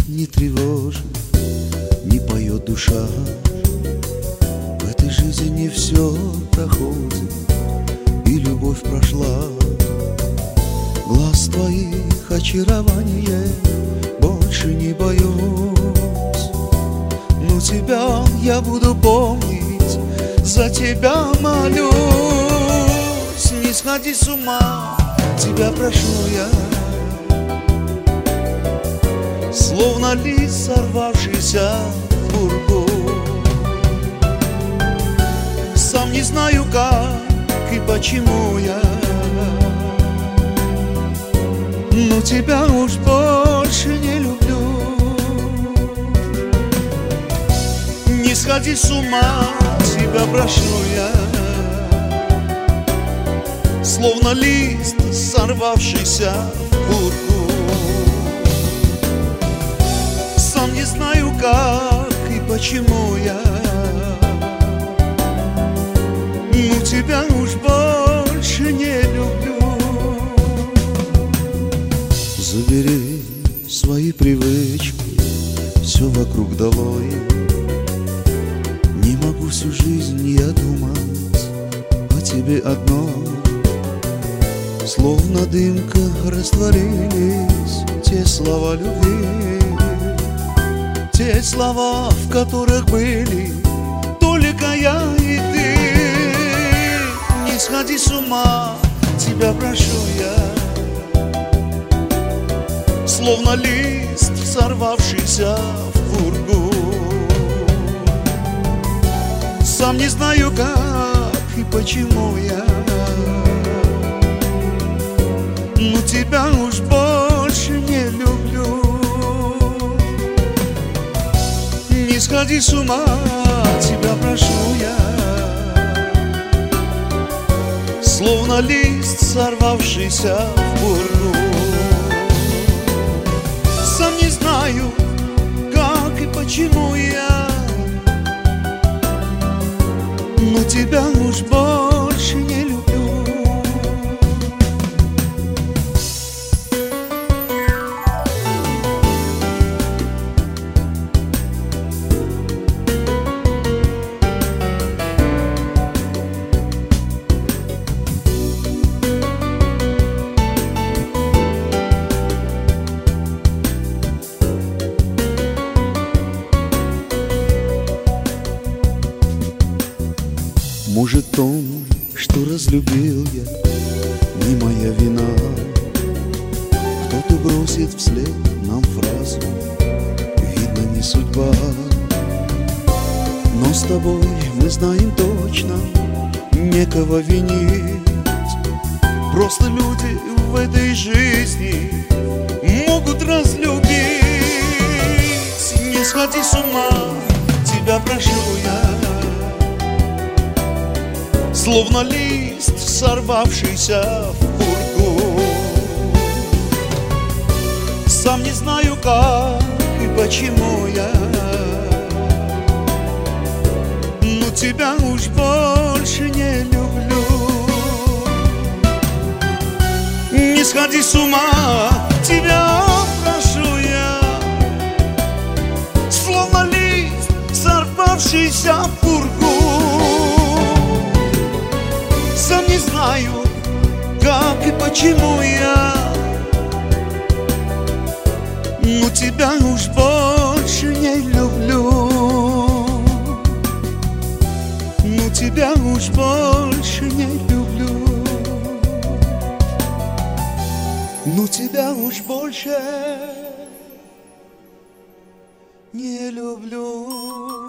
не тревожит, не поет душа. В этой жизни все проходит, и любовь прошла. Глаз твоих очарование больше не боюсь. Но тебя я буду помнить, за тебя молюсь. Не сходи с ума, тебя прошу я, словно лист, сорвавшийся в пургу. Сам не знаю как и почему я, но тебя уж больше не люблю. Не сходи с ума, тебя прошу я, словно лист, сорвавшийся в пургу. Сам не знаю как и почему я, но тебя уж больше не люблю. Забери свои привычки, все вокруг долой. Не могу всю жизнь я думать о тебе одной. Словно дымка растворились те слова любви, те слова, в которых были только я и ты. Не сходи с ума, тебя прошу я, словно лист, сорвавшийся в пургу. Сам не знаю как и почему я, но тебя уж больше не люблю. Не сходи с ума, тебя прошу я, словно лист, сорвавшийся в пургу. Сам не знаю как и почему я, но тебя уж больше не люблю. Может, в том, что разлюбил я, не моя вина. Кто-то бросит вслед нам фразу, видно, не судьба. Но с тобой мы знаем точно, некого винить. Просто люди в этой жизни могут разлюбить. Не сходи с ума, тебя прошу я, словно лист, сорвавшийся в пургу. Сам не знаю как и почему я, но тебя уж больше не люблю. Не сходи с ума, тебя прошу я, словно лист, сорвавшийся в пургу. Сам не знаю как и почему я, но тебя уж больше не люблю. Но тебя уж больше не люблю. Но тебя уж больше не люблю.